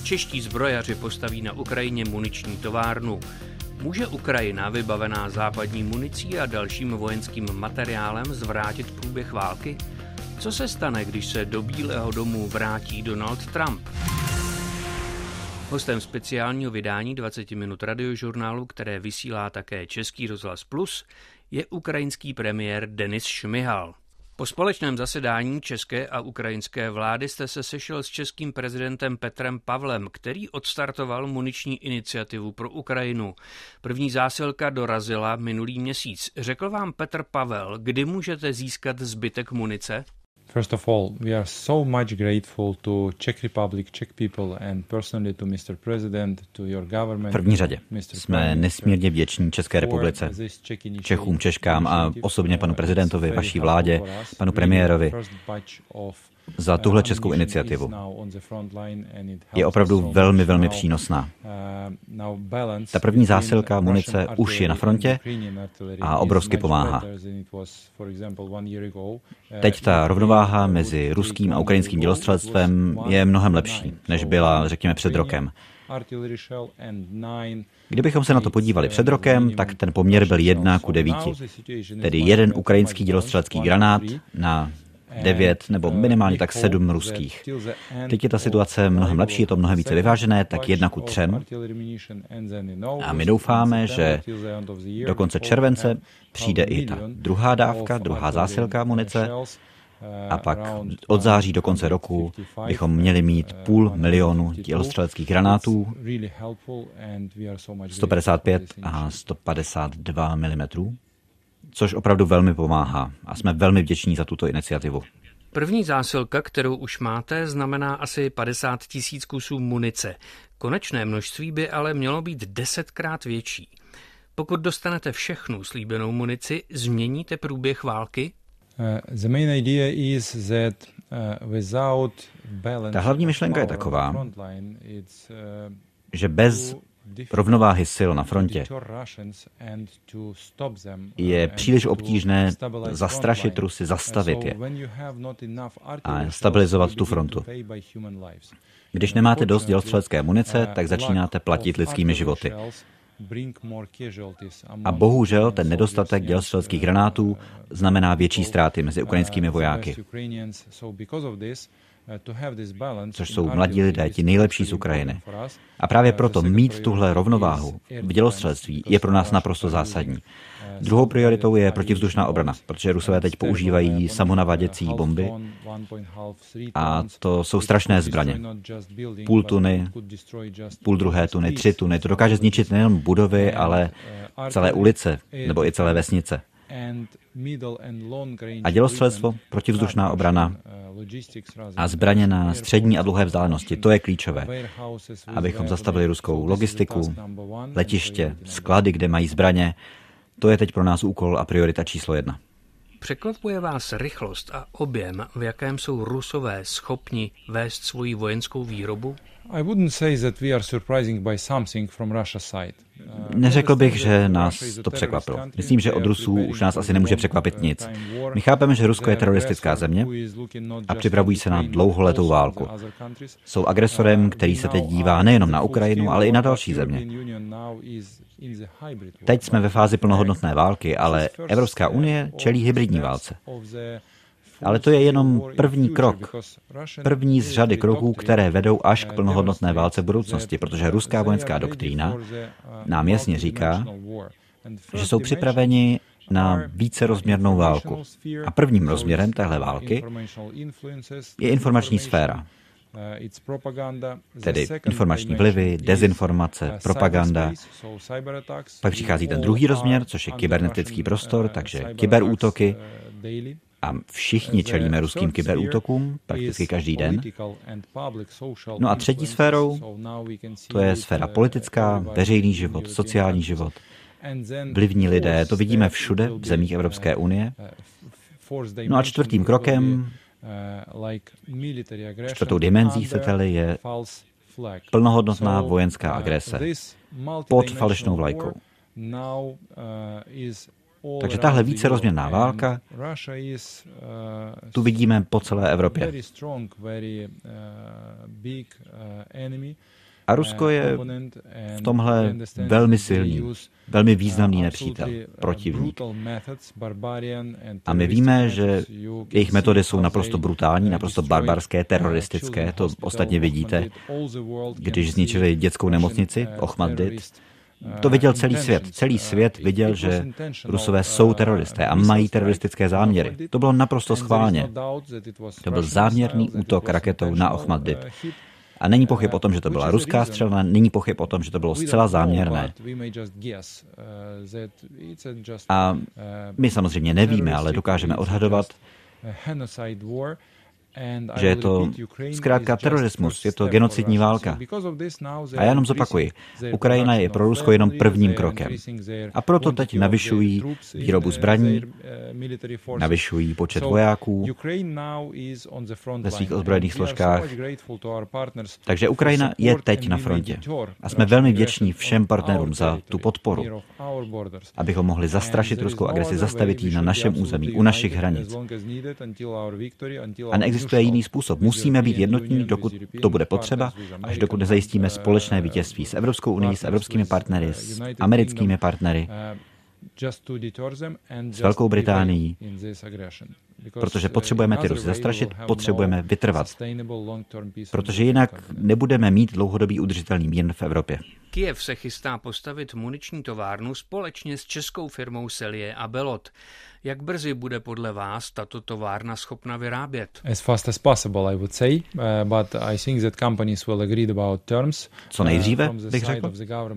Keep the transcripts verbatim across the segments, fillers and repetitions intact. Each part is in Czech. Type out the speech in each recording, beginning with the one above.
Čeští zbrojaři postaví na Ukrajině muniční továrnu. Může Ukrajina, vybavená západní municí a dalším vojenským materiálem, zvrátit průběh války? Co se stane, když se do Bílého domu vrátí Donald Trump? Hostem speciálního vydání dvacet minut radiožurnálu, které vysílá také Český rozhlas Plus, je ukrajinský premiér Denis Šmihal. Po společném zasedání české a ukrajinské vlády jste se sešel s českým prezidentem Petrem Pavlem, který odstartoval muniční iniciativu pro Ukrajinu. První zásilka dorazila minulý měsíc. Řekl vám Petr Pavel, kdy můžete získat zbytek munice? First of all, we are so much grateful to Czech Republic, Czech people and personally to mister President, to your government. V první řadě jsme nesmírně vděční České republice, Čechům, Češkám a osobně panu prezidentovi, vaší vládě, panu premiérovi za tuhle českou iniciativu. Je opravdu velmi, velmi přínosná. Ta první zásilka munice už je na frontě a obrovsky pomáhá. Teď ta rovnováha mezi ruským a ukrajinským dělostřelectvem je mnohem lepší, než byla, řekněme, před rokem. Kdybychom se na to podívali před rokem, tak ten poměr byl jedna ku devíti. Tedy jeden ukrajinský dělostřelecký granát na devět nebo minimálně tak sedm ruských. Teď je ta situace mnohem lepší, je to mnohem více vyvážené, tak jedna ku třem. A my doufáme, že do konce července přijde i ta druhá dávka, druhá zásilka munice a pak od září do konce roku bychom měli mít půl milionu dělostřeleckých granátů, sto padesát pět a sto padesát dva milimetrů. Což opravdu velmi pomáhá a jsme velmi vděční za tuto iniciativu. První zásilka, kterou už máte, znamená asi padesát tisíc kusů munice. Konečné množství by ale mělo být desetkrát větší. Pokud dostanete všechnu slíbenou munici, změníte průběh války? Ta hlavní myšlenka je taková, že bez rovnováhy sil na frontě je příliš obtížné zastrašit Rusy, zastavit je a stabilizovat tu frontu. Když nemáte dost dělostřelecké munice, tak začínáte platit lidskými životy. A bohužel ten nedostatek dělostřeleckých granátů znamená větší ztráty mezi ukrajinskými vojáky. Což jsou mladí lidé, ti nejlepší z Ukrajiny. A právě proto mít tuhle rovnováhu v dělostřelectví je pro nás naprosto zásadní. Druhou prioritou je protivzdušná obrana, protože Rusové teď používají samonavaděcí bomby a to jsou strašné zbraně. Půl tuny, půl druhé tuny, tři tuny. To dokáže zničit nejen budovy, ale celé ulice nebo i celé vesnice. A dělostřelectvo, protivzdušná obrana a zbraně na střední a dlouhé vzdálenosti, to je klíčové. Abychom zastavili ruskou logistiku, letiště, sklady, kde mají zbraně, to je teď pro nás úkol a priorita číslo jedna. Překvapuje vás rychlost a objem, v jakém jsou Rusové schopni vést svoji vojenskou výrobu? Neřekl bych, že nás to překvapilo. Myslím, že od Rusů už nás asi nemůže překvapit nic. My chápeme, že Rusko je teroristická země a připravují se na dlouholetou válku. Jsou agresorem, který se teď dívá nejenom na Ukrajinu, ale i na další země. Teď jsme ve fázi plnohodnotné války, ale Evropská unie čelí hybridní válce. Ale to je jenom první krok. První z řady kroků, které vedou až k plnohodnotné válce v budoucnosti, protože ruská vojenská doktrína nám jasně říká, že jsou připraveni na vícerozměrnou válku. A prvním rozměrem téhle války je informační sféra. Tedy informační vlivy, dezinformace, propaganda. Pak přichází ten druhý rozměr, což je kybernetický prostor, takže kyberútoky. A všichni čelíme ruským kyberútokům prakticky každý den. No a třetí sférou, to je sféra politická, veřejný život, sociální život. Vlivní lidé, to vidíme všude v zemích Evropské unie. No a čtvrtým krokem, čtvrtou dimenzí, chcete-li, je plnohodnotná vojenská agrese pod falešnou vlajkou. Takže tahle více rozměrná válka, tu vidíme po celé Evropě. A Rusko je v tomhle velmi silný, velmi významný nepřítel, protivník. A my víme, že jejich metody jsou naprosto brutální, naprosto barbarské, teroristické. To ostatně vidíte, když zničili dětskou nemocnici Ochmatdit. To viděl celý svět. Celý svět viděl, že Rusové jsou teroristé a mají teroristické záměry. To bylo naprosto schválně. To byl záměrný útok raketou na Ochmatdit. A není pochyb o tom, že to byla ruská střelna, není pochyb o tom, že to bylo zcela záměrné. A my samozřejmě nevíme, ale dokážeme odhadovat, že je to zkrátka terorismus, je to genocidní válka. A já jenom zopakuji, Ukrajina je pro Rusko jenom prvním krokem. A proto teď navyšují výrobu zbraní, navyšují počet vojáků ve svých ozbrojených složkách. Takže Ukrajina je teď na frontě. A jsme velmi vděční všem partnerům za tu podporu, abychom mohli zastrašit ruskou agresi, zastavit ji na našem území, u našich hranic. A neexistuje je jiný způsob. Musíme být jednotní, dokud to bude potřeba, až dokud nezajistíme společné vítězství s Evropskou unií, s evropskými partnery, s americkými partnery, s Velkou Británií, protože potřebujeme ty Rusy zastrašit, potřebujeme vytrvat, protože jinak nebudeme mít dlouhodobý udržitelný mír v Evropě. Kyjev se chystá postavit muniční továrnu společně s českou firmou Sellier a Bellot. Jak brzy bude podle vás tato továrna schopna vyrábět? As fast as possible, I would say, uh, but I think that companies will agree about terms. Co nejdříve, bych řekl.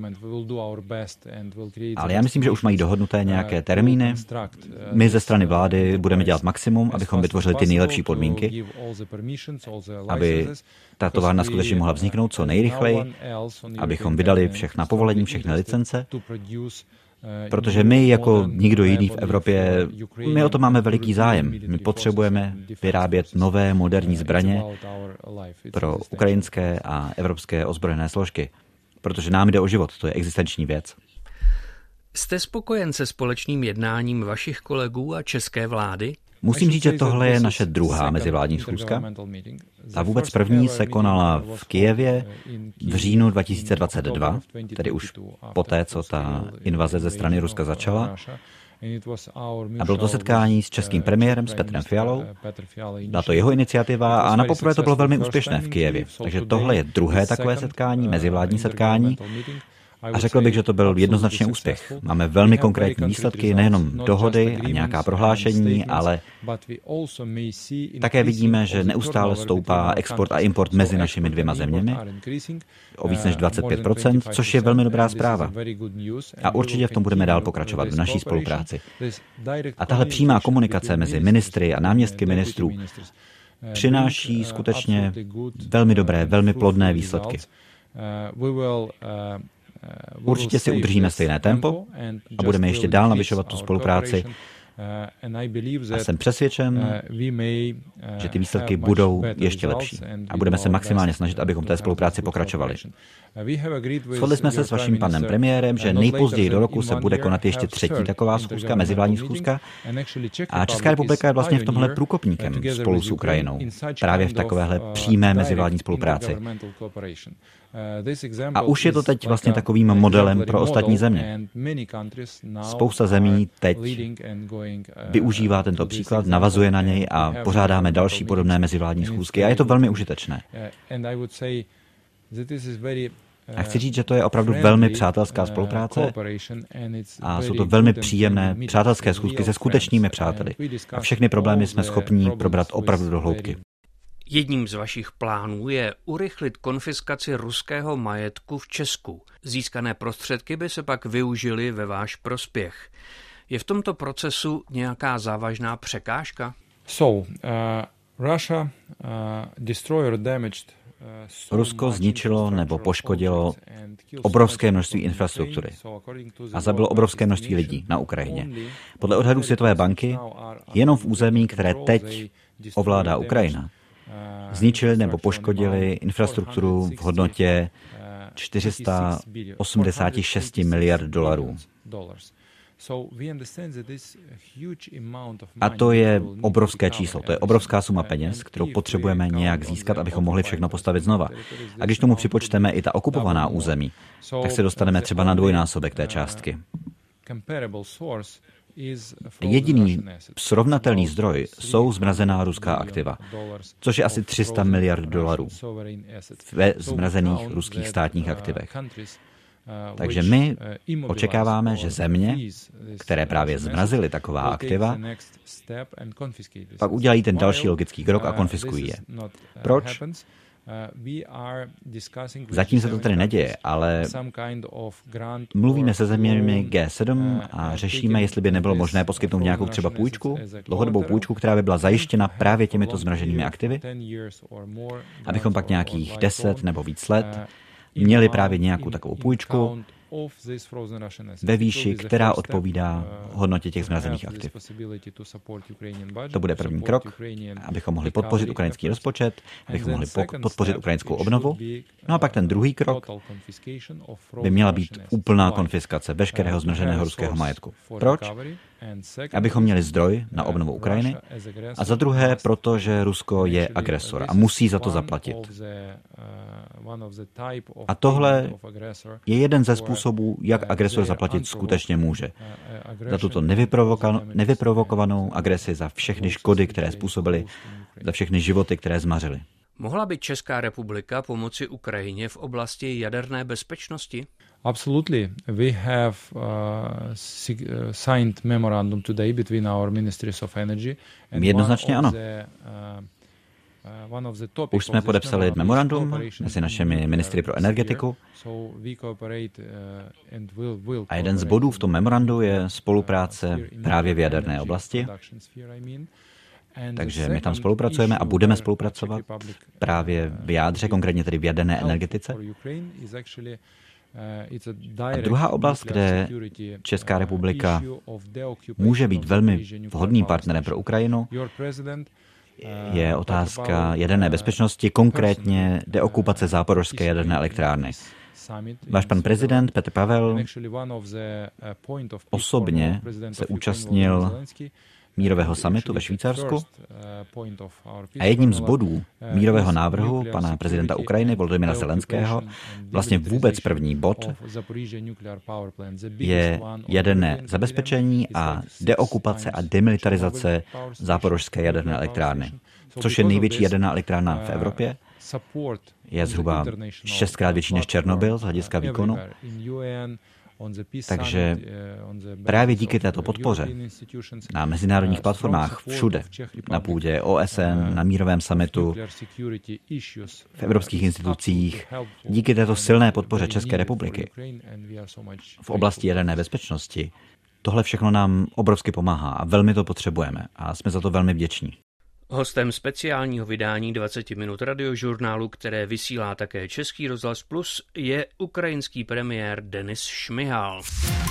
Ale já myslím, že už mají dohodnuté nějaké termíny. My ze strany vlády budeme dělat maximum, abychom vytvořili ty nejlepší podmínky, aby ta továrna skutečně mohla vzniknout co nejrychleji, abychom vydali všechna povolení, všechny licence, protože my jako nikdo jiný v Evropě, my o to máme veliký zájem. My potřebujeme vyrábět nové moderní zbraně pro ukrajinské a evropské ozbrojené složky, protože nám jde o život, to je existenční věc. Jste spokojen se společným jednáním vašich kolegů a české vlády? Musím říct, že tohle je naše druhá mezivládní schůzka. Ta vůbec první se konala v Kyjevě v říjnu dva tisíce dvacet dva, tedy už poté, co ta invaze ze strany Ruska začala. A bylo to setkání s českým premiérem, s Petrem Fialou. Byla to jeho iniciativa a napoprvé to bylo velmi úspěšné v Kyjevě. Takže tohle je druhé takové setkání, mezivládní setkání. A řekl bych, že to byl jednoznačně úspěch. Máme velmi konkrétní výsledky, nejenom dohody a nějaká prohlášení, ale také vidíme, že neustále stoupá export a import mezi našimi dvěma zeměmi o víc než dvacet pět procent, což je velmi dobrá zpráva. A určitě v tom budeme dál pokračovat v naší spolupráci. A tahle přímá komunikace mezi ministry a náměstky ministrů přináší skutečně velmi dobré, velmi plodné výsledky. Určitě si udržíme stejné tempo a budeme ještě dál navyšovat tu spolupráci. A jsem přesvědčen, že ty výsledky budou ještě lepší. A budeme se maximálně snažit, abychom té spolupráci pokračovali. Shodli jsme se s vaším panem premiérem, že nejpozději do roku se bude konat ještě třetí taková schůzka, mezivládní schůzka. A Česká republika je vlastně v tomhle průkopníkem spolu s Ukrajinou. Právě v takovéhle přímé mezivládní spolupráci. A už je to teď vlastně takovým modelem pro ostatní země. Spousta zemí teď využívá tento příklad, navazuje na něj a pořádáme další podobné mezivládní schůzky a je to velmi užitečné. A chci říct, že to je opravdu velmi přátelská spolupráce a jsou to velmi příjemné přátelské schůzky se skutečnými přáteli. A všechny problémy jsme schopni probrat opravdu do hloubky. Jedním z vašich plánů je urychlit konfiskaci ruského majetku v Česku. Získané prostředky by se pak využily ve váš prospěch. Je v tomto procesu nějaká závažná překážka? So, uh, Russia, uh, destroyed or damaged Rusko zničilo nebo poškodilo obrovské množství infrastruktury a zabilo obrovské množství lidí na Ukrajině. Podle odhadů Světové banky, jenom v území, které teď ovládá Ukrajina, zničili nebo poškodili infrastrukturu v hodnotě čtyři sta osmdesát šest miliard dolarů. A to je obrovské číslo, to je obrovská suma peněz, kterou potřebujeme nějak získat, abychom mohli všechno postavit znova. A když tomu připočteme i ta okupovaná území, tak se dostaneme třeba na dvojnásobek té částky. Jediný srovnatelný zdroj jsou zmrazená ruská aktiva, což je asi tři sta miliard dolarů ve zmrazených ruských státních aktivech. Takže my očekáváme, že země, které právě zmrazily taková aktiva, pak udělají ten další logický krok a konfiskují je. Proč? Zatím se to tedy neděje, ale mluvíme se zeměmi G sedm a řešíme, jestli by nebylo možné poskytnout nějakou třeba půjčku, dlouhodobou půjčku, která by byla zajištěna právě těmito zmraženými aktivy, abychom pak nějakých deset nebo víc let měli právě nějakou takovou půjčku ve výši, která odpovídá hodnotě těch zmrazených aktiv. To bude první krok, abychom mohli podpořit ukrajinský rozpočet, abychom mohli podpořit ukrajinskou obnovu. No a pak ten druhý krok by měla být úplná konfiskace veškerého zmraženého ruského majetku. Proč? Abychom měli zdroj na obnovu Ukrajiny a za druhé, protože Rusko je agresor a musí za to zaplatit. A tohle je jeden ze způsobů, jak agresor zaplatit skutečně může. Za tuto nevyprovokovanou agresi, za všechny škody, které způsobily, za všechny životy, které zmařily. Mohla by Česká republika pomoci Ukrajině v oblasti jaderné bezpečnosti? Absolutely. We have uh, signed memorandum today between our ministries of energy. Jednoznačně ano. Už jsme podepsali memorandum mezi našimi ministry pro energetiku a jeden z bodů v tom memorandu je spolupráce právě v jaderné oblasti. Takže my tam spolupracujeme a budeme spolupracovat právě v jádře, konkrétně tedy v jaderné energetice. A druhá oblast, kde Česká republika může být velmi vhodným partnerem pro Ukrajinu, je otázka jaderné bezpečnosti, konkrétně deokupace záporožské jaderné elektrárny. Váš pan prezident Petr Pavel osobně se účastnil mírového summitu ve Švýcarsku a jedním z bodů mírového návrhu pana prezidenta Ukrajiny Volodymyra Zelenského, vlastně vůbec první bod, je jaderné zabezpečení a deokupace a demilitarizace záporožské jaderné elektrárny, což je největší jaderná elektrárna v Evropě. Je zhruba šestkrát větší než Černobyl z hlediska výkonu. Takže právě díky této podpoře na mezinárodních platformách všude, na půdě O S N, na mírovém summitu, v evropských institucích, díky této silné podpoře České republiky v oblasti jaderné bezpečnosti, tohle všechno nám obrovsky pomáhá a velmi to potřebujeme a jsme za to velmi vděční. Hostem speciálního vydání dvacet minut radiožurnálu, které vysílá také Český rozhlas Plus, je ukrajinský premiér Denis Šmihal.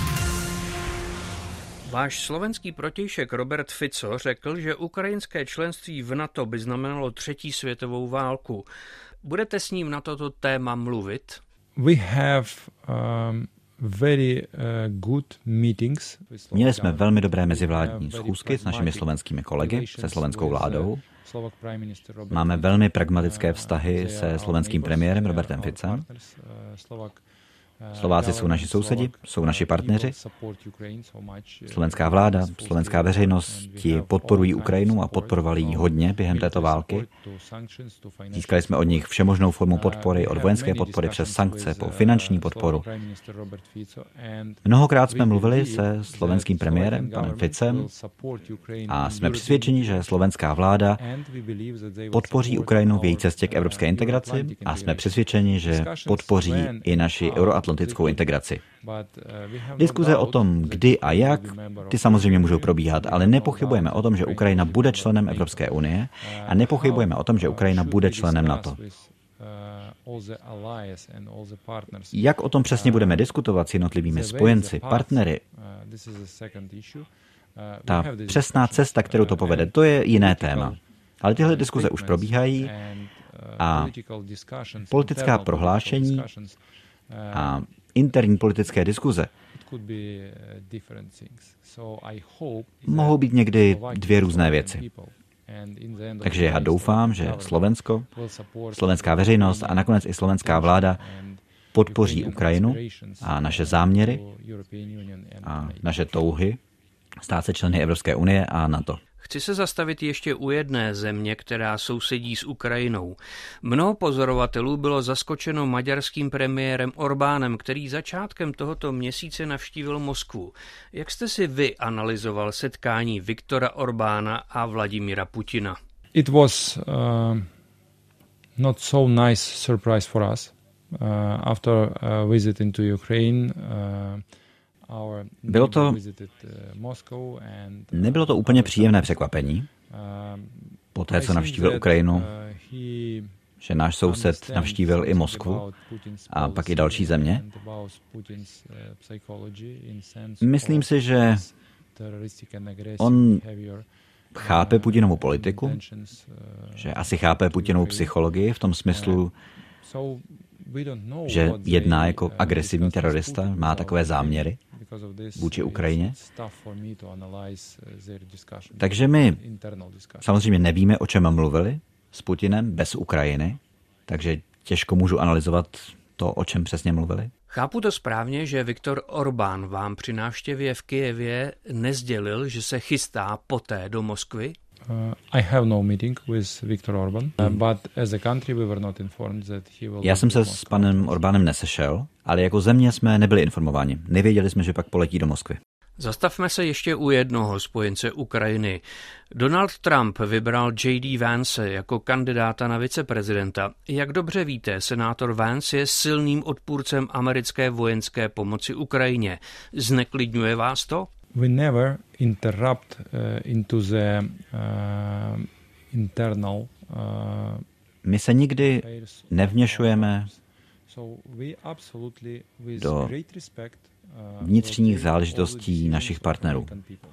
Váš slovenský protějšek Robert Fico řekl, že ukrajinské členství v NATO by znamenalo třetí světovou válku. Budete s ním na toto téma mluvit? We have, um... Very, uh, good meetings. Měli jsme velmi dobré mezivládní schůzky s našimi slovenskými kolegy, se slovenskou vládou. Máme velmi pragmatické vztahy se slovenským premiérem Robertem Ficem. Slováci jsou naši sousedi, jsou naši partneři. Slovenská vláda, slovenská veřejnost ti podporují Ukrajinu a podporovali ji hodně během této války. Získali jsme od nich všemožnou formu podpory, od vojenské podpory přes sankce po finanční podporu. Mnohokrát jsme mluvili se slovenským premiérem, panem Ficem, a jsme přesvědčeni, že slovenská vláda podpoří Ukrajinu v její cestě k evropské integraci a jsme přesvědčeni, že podpoří i naši euroatlantickou integraci. Diskuze o tom, kdy a jak, ty samozřejmě můžou probíhat, ale nepochybujeme o tom, že Ukrajina bude členem Evropské unie a nepochybujeme o tom, že Ukrajina bude členem NATO. Jak o tom přesně budeme diskutovat s jednotlivými spojenci, partnery, ta přesná cesta, kterou to povede, to je jiné téma. Ale tyhle diskuze už probíhají a politická prohlášení a interní politické diskuze mohou být někdy dvě různé věci. Takže já doufám, že Slovensko, slovenská veřejnost a nakonec i slovenská vláda podpoří Ukrajinu a naše záměry a naše touhy stát se členy Evropské unie a NATO. Chci se zastavit ještě u jedné země, která sousedí s Ukrajinou. Mnoho pozorovatelů bylo zaskočeno maďarským premiérem Orbánem, který začátkem tohoto měsíce navštívil Moskvu. Jak jste si vy analyzoval setkání Viktora Orbána a Vladimira Putina? It was uh, not so nice surprise for us. Uh, after uh, visiting to Ukraine, uh, Bylo to, nebylo to úplně příjemné překvapení. Poté, co navštívil Ukrajinu, že náš soused navštívil i Moskvu a pak i další země. Myslím si, že on chápe Putinovu politiku, že asi chápe Putinovu psychologii v tom smyslu, že jedná jako agresivní terorista, má takové záměry vůči Ukrajině. Takže my samozřejmě nevíme, o čem mluvili s Putinem bez Ukrajiny, takže těžko můžu analyzovat to, o čem přesně mluvili. Chápu to správně, že Viktor Orbán vám při návštěvě v Kyjevě nezdělil, že se chystá poté do Moskvy? Uh, I have no meeting with Viktor Orbán, uh, but as a country we were not informed that he will. Já jsem se s panem Orbánem nesešel, ale jako země jsme nebyli informováni. Nevěděli jsme, že pak poletí do Moskvy. Zastavme se ještě u jednoho spojence Ukrajiny. Donald Trump vybral J D Vance jako kandidáta na viceprezidenta. Jak dobře víte, senátor Vance je silným odpůrcem americké vojenské pomoci Ukrajině. Zneklidňuje vás to? We never interrupt uh, into the uh, internal uh, My se nikdy nevměšujeme do vnitřních záležitostí našich partnerů.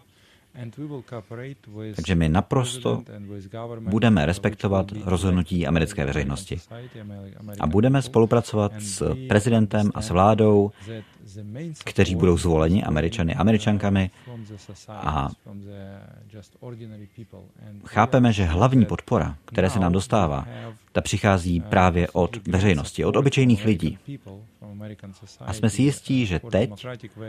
Takže my naprosto budeme respektovat rozhodnutí americké veřejnosti. A budeme spolupracovat s prezidentem a s vládou, kteří budou zvoleni Američany a Američankami. A chápeme, že hlavní podpora, která se nám dostává, ta přichází právě od veřejnosti, od obyčejných lidí. A jsme si jistí, že teď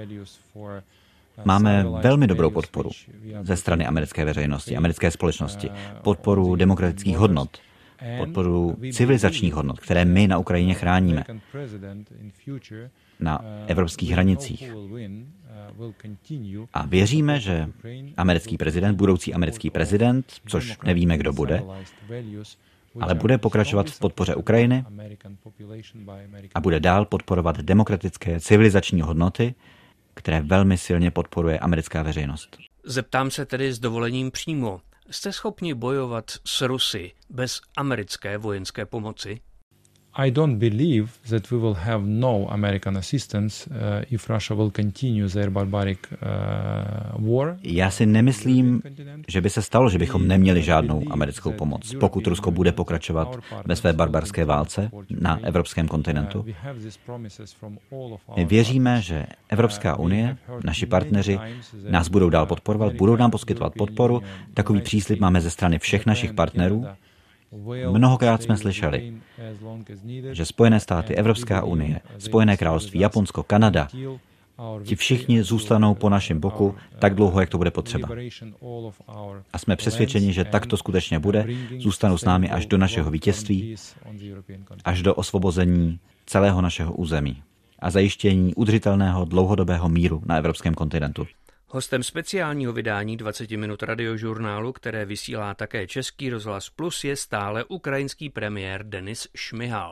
máme velmi dobrou podporu ze strany americké veřejnosti, americké společnosti, podporu demokratických hodnot, podporu civilizačních hodnot, které my na Ukrajině chráníme, na evropských hranicích. A věříme, že americký prezident, budoucí americký prezident, což nevíme, kdo bude, ale bude pokračovat v podpoře Ukrajiny a bude dál podporovat demokratické civilizační hodnoty, které velmi silně podporuje americká veřejnost. Zeptám se tedy s dovolením přímo. Jste schopni bojovat s Rusy bez americké vojenské pomoci? I don't believe that we will have no American assistance uh, if Russia will continue their barbaric uh, war. Já si nemyslím, že by se stalo, že bychom neměli žádnou americkou pomoc, pokud Rusko bude pokračovat ve své barbarské válce na evropském kontinentu. My věříme, že Evropská unie, naši partneři, nás budou dál podporovat, budou nám poskytovat podporu. Takový příslib máme ze strany všech našich partnerů. Mnohokrát jsme slyšeli, že Spojené státy, Evropská unie, Spojené království, Japonsko, Kanada, ti všichni zůstanou po našem boku tak dlouho, jak to bude potřeba. A jsme přesvědčeni, že tak to skutečně bude, zůstanou s námi až do našeho vítězství, až do osvobození celého našeho území a zajištění udržitelného dlouhodobého míru na evropském kontinentu. Hostem speciálního vydání dvacet minut radiožurnálu, které vysílá také Český rozhlas Plus, je stále ukrajinský premiér Denis Šmihal.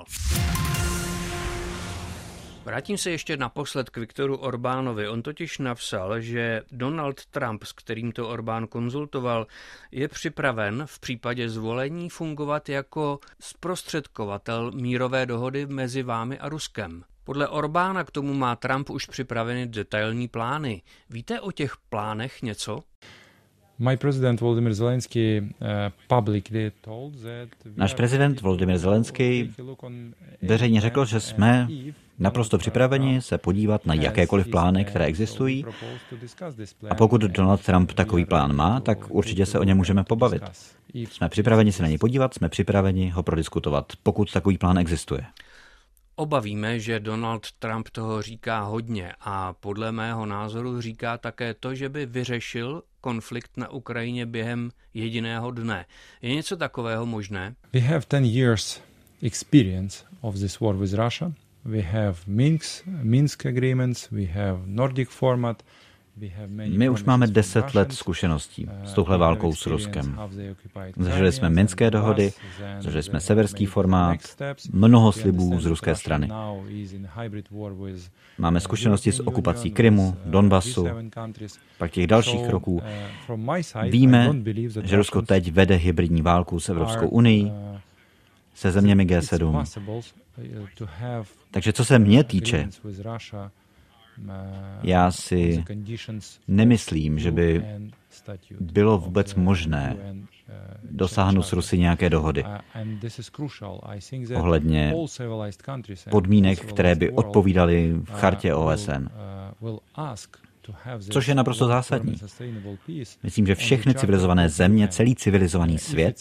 Vrátím se ještě naposled k Viktoru Orbánovi. On totiž napsal, že Donald Trump, s kterým to Orbán konzultoval, je připraven v případě zvolení fungovat jako zprostředkovatel mírové dohody mezi vámi a Ruskem. Podle Orbána k tomu má Trump už připraveny detailní plány. Víte o těch plánech něco? Náš prezident Volodymyr Zelenský veřejně řekl, že jsme naprosto připraveni se podívat na jakékoliv plány, které existují. A pokud Donald Trump takový plán má, tak určitě se o něm můžeme pobavit. Jsme připraveni se na něj podívat, jsme připraveni ho prodiskutovat, pokud takový plán existuje. Oba víme, že Donald Trump toho říká hodně a podle mého názoru říká také to, že by vyřešil konflikt na Ukrajině během jediného dne. Je něco takového možné? We have ten years experience of this war with Russia. We have Minsk, Minsk agreements, we have Nordic format. My už máme deset let zkušeností s touhle válkou s Ruskem. Zažili jsme Minské dohody, zažili jsme severský formát, mnoho slibů z ruské strany. Máme zkušenosti s okupací Krymu, Donbasu, pak těch dalších kroků. Víme, že Rusko teď vede hybridní válku s Evropskou unií, se zeměmi G sedm. Takže co se mě týče, já si nemyslím, že by bylo vůbec možné dosáhnout s Rusy nějaké dohody ohledně podmínek, které by odpovídaly v chartě O S N. Což je naprosto zásadní. Myslím, že všechny civilizované země, celý civilizovaný svět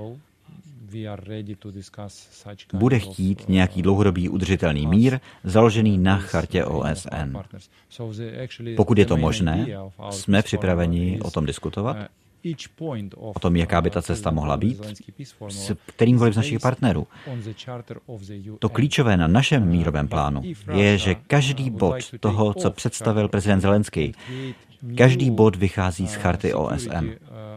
bude chtít nějaký dlouhodobý udržitelný mír, založený na chartě O S N. Pokud je to možné, jsme připraveni o tom diskutovat, o tom, jaká by ta cesta mohla být, s kterýmkoliv z našich partnerů. To klíčové na našem mírovém plánu je, že každý bod toho, co představil prezident Zelenský, každý bod vychází z charty O S N.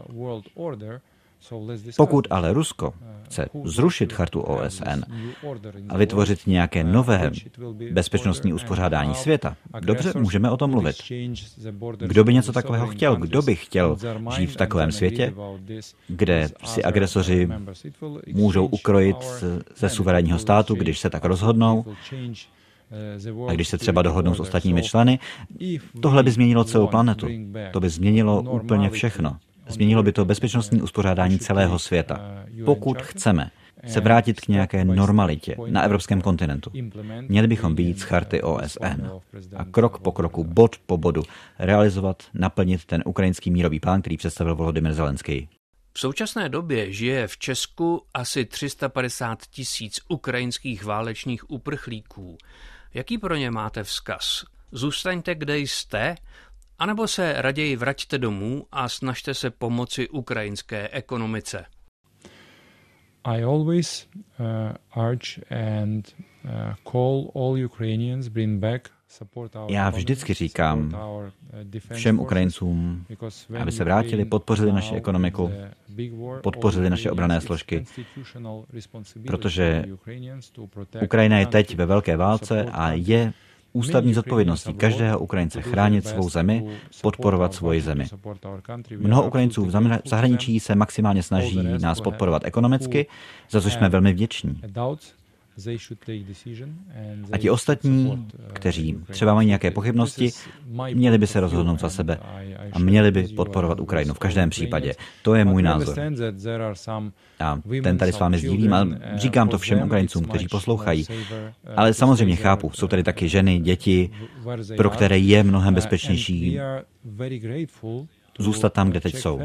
Pokud ale Rusko chce zrušit chartu O S N a vytvořit nějaké nové bezpečnostní uspořádání světa, dobře, můžeme o tom mluvit. Kdo by něco takového chtěl? Kdo by chtěl žít v takovém světě, kde si agresoři můžou ukrojit ze suverénního státu, když se tak rozhodnou, a když se třeba dohodnou s ostatními členy? Tohle by změnilo celou planetu. To by změnilo úplně všechno. Změnilo by to bezpečnostní uspořádání celého světa. Pokud chceme se vrátit k nějaké normalitě na evropském kontinentu, měli bychom být z charty O S N a krok po kroku, bod po bodu realizovat, naplnit ten ukrajinský mírový plán, který představil Volodymyr Zelenský. V současné době žije v Česku asi tři sta padesát tisíc ukrajinských válečných uprchlíků. Jaký pro ně máte vzkaz? Zůstaňte, kde jste, anebo se raději vraťte domů a snažte se pomoci ukrajinské ekonomice? I always uh, urge and uh, call all Ukrainians bring back. Já vždycky říkám všem Ukrajincům, aby se vrátili, podpořili naši ekonomiku, podpořili naše obranné složky, protože Ukrajina je teď ve velké válce a je ústavní zodpovědností každého Ukrajince chránit svou zemi, podporovat svoji zemi. Mnoho Ukrajinců v zahraničí se maximálně snaží nás podporovat ekonomicky, za což jsme velmi vděční. A ti ostatní, kteří třeba mají nějaké pochybnosti, měli by se rozhodnout za sebe a měli by podporovat Ukrajinu v každém případě. To je můj názor. A ten tady s vámi sdílím a říkám to všem Ukrajincům, kteří poslouchají. Ale samozřejmě chápu, jsou tady taky ženy, děti, pro které je mnohem bezpečnější zůstat tam, kde teď jsou.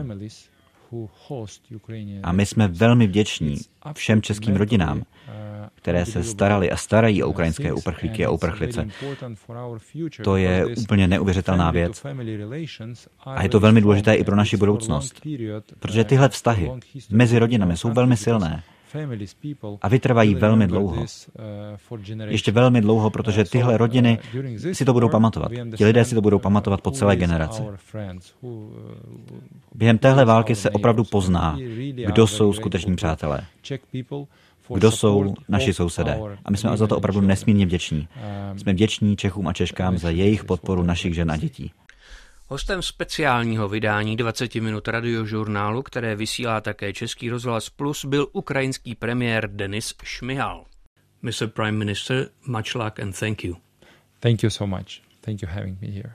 A my jsme velmi vděční všem českým rodinám, které se starali a starají o ukrajinské uprchlíky a uprchlice. To je úplně neuvěřitelná věc. A je to velmi důležité i pro naši budoucnost, protože tyhle vztahy mezi rodinami jsou velmi silné a vytrvají velmi dlouho. Ještě velmi dlouho, protože tyhle rodiny si to budou pamatovat. Ti lidé si to budou pamatovat po celé generaci. Během téhle války se opravdu pozná, kdo jsou skuteční přátelé, kdo jsou naši sousedé. A my jsme za to opravdu nesmírně vděční. Jsme vděční Čechům a Češkám za jejich podporu našich žen a dětí. Hostem speciálního vydání dvacet minut radiožurnálu, které vysílá také Český rozhlas Plus, byl ukrajinský premiér Denis Šmihal. mister Prime Minister, much luck and thank you. Thank you so much. Thank you for having me here.